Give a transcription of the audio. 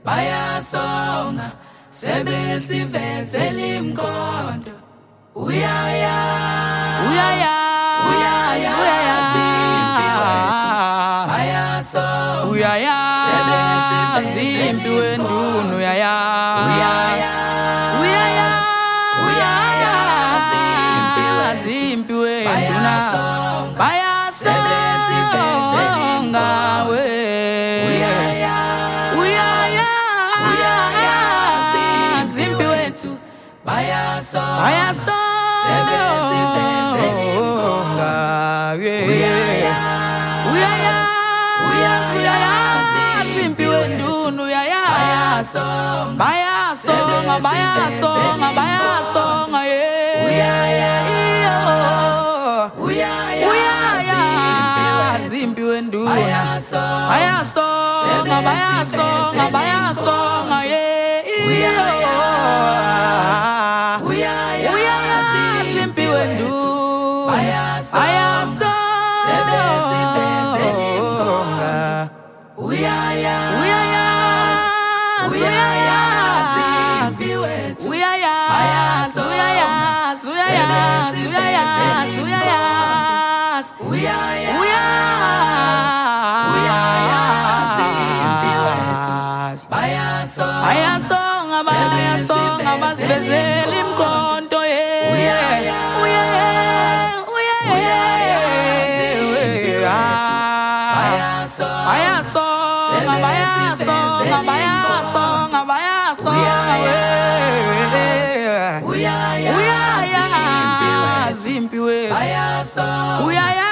bayasonga sebesivezela imkhonto uyaya zimpi wethu bayasonga uyaya zimpi wendunu uyaya zimpi wenduna bayasonga we zimpi wethu bayasonga sebesivezela imkhonto uyaya zimpi wendunu uyaya bayasonga zimpi wendunu bayasonga zimpi wendunu sebesivezela imkhonto uyaya zimpi wethu bayasonga basivezela imkhonto bayasonga zimpi wethu uyaya